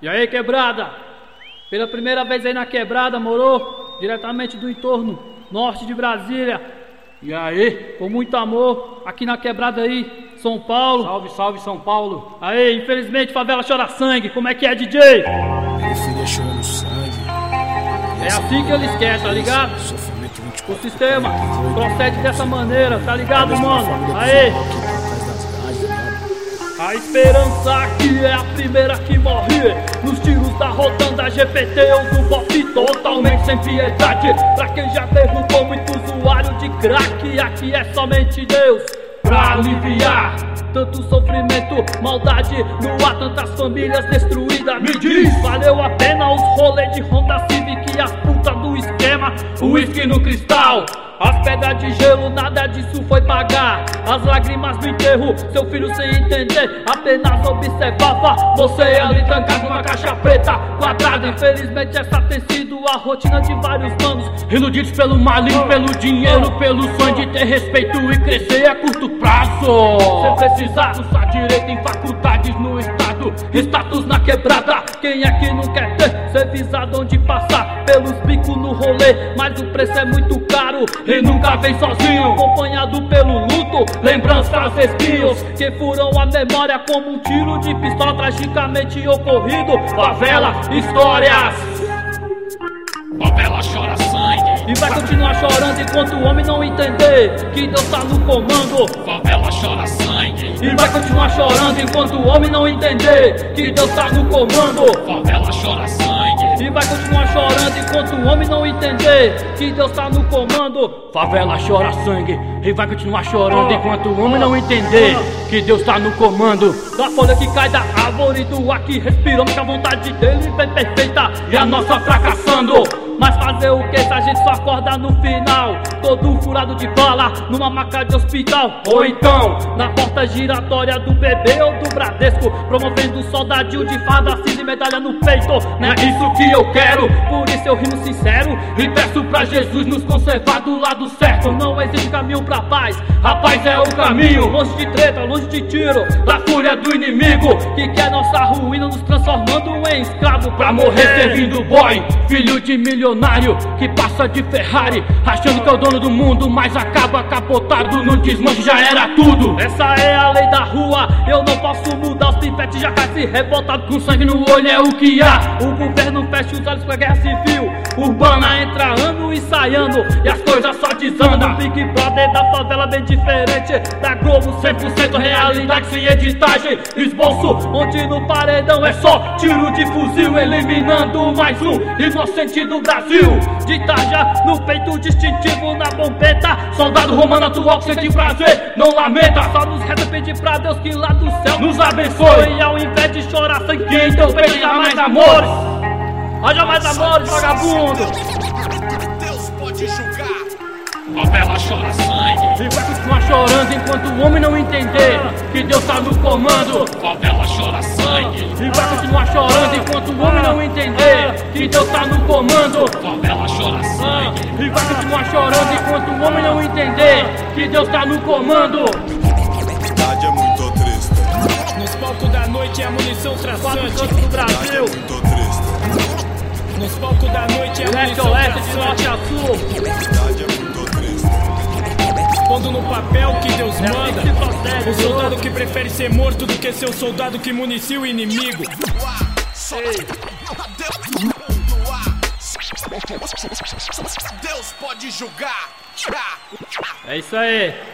E aí, quebrada? Pela primeira vez aí na quebrada, moro? Diretamente do entorno norte de Brasília. E aí, com muito amor, aqui na quebrada aí, São Paulo. Salve, salve São Paulo. Aí, infelizmente, favela chora sangue. Como é que é, DJ? Minha filha chorando sangue. É assim que eles querem, tá ligado? O sistema procede dessa maneira, tá ligado, mano? Aí. A esperança aqui é a primeira que morre. Nos tiros da rotanda GPT eu do bofe totalmente sem piedade. Pra quem já derrubou muito usuário de crack, aqui é somente Deus pra aliviar tanto sofrimento, maldade no ar, tantas famílias destruídas. Me diz, valeu a pena os rolês de Honda Civic e as putas do esquema, o uísque no cristal, as pedras de gelo, nada disso foi pagar. As lágrimas do enterro, seu filho sem entender, apenas observava você ali trancado numa caixa preta quadrada. Infelizmente essa tem sido a rotina de vários manos, iludidos pelo maligno, pelo dinheiro, pelo sonho de ter respeito e crescer a curto prazo. Sem precisar usar direito em faculdades no estado, status na quebrada. Quem é que não quer ter? Ser visado onde passar, pelos bicos no rolê, mas o preço é muito caro e nunca vem sozinho, acompanhado pelo luto, lembranças, espinhos que furam a memória como um tiro de pistola tragicamente ocorrido. Favela, histórias. Favela chora sangue e vai continuar chorando enquanto o homem não entender que Deus tá no comando. Favela chora sangue e vai continuar chorando enquanto o homem não entender que Deus tá no comando. Favela chora sangue e vai continuar chorando enquanto o homem não entender que Deus tá no comando. Favela chora sangue e vai continuar chorando enquanto o homem não entender que Deus tá no comando. Da folha que cai da árvore, do ar que respiramos, que a vontade dele vem perfeita e a nossa fracassando. Mas fazer o que se a gente só acorda no final, todo furado de bala numa maca de hospital, ou então na porta giratória do bebê ou do Bradesco, promovendo soldadinho de farda cinza e medalha no peito. Não é isso que eu quero, por isso eu rimo sincero e peço pra Jesus nos conservar do lado certo. Não existe caminho pra paz, a paz é o caminho, longe de treta, longe de tiro, da fúria do inimigo que quer nossa ruína, nos transformando em escravo pra morrer servindo boy, filho de milionário que passa de Ferrari, achando que é o dono do mundo, mas acaba capotado no desmanche, já era tudo. Essa é a lei da rua, eu não posso mudar. Os pivetes já caem revoltado com sangue no olho, é o que há. O governo fecha os olhos pra guerra civil urbana, entra ano e sai ano e as coisas só desandam. O Big Brother da favela bem diferente da Globo, 100% realidade sem editagem, esboço, onde no paredão é só tiro de fuzil, eliminando mais um inocente do Brasil. De tarja no peito distintivo na bombeta, soldado romano atual que sente prazer, não lamenta. Só nos reza pedir pra Deus que lá do céu nos abençoe, e ao invés de chorar sangue, que então peça mais amores. Haja mais amores, vagabundo. Deus pode julgar. Favela chora sangue e vai continuar chorando enquanto o homem não entender que Deus tá no comando. Favela chora sangue e vai continuar chorando enquanto o homem não entender que Deus tá no comando. Favela chora sangue e vai continuar chorando enquanto o homem não entender que Deus tá no comando. A verdade é muito triste. Nos palcos da noite é a munição traçante do Brasil. Muito triste. Nos palcos da noite é a munição traçante de norte a sul. A verdade é muito triste. Pondo no papel que Deus manda, o soldado que prefere ser morto do que ser o soldado que municia o inimigo. Deus pode julgar. É isso aí.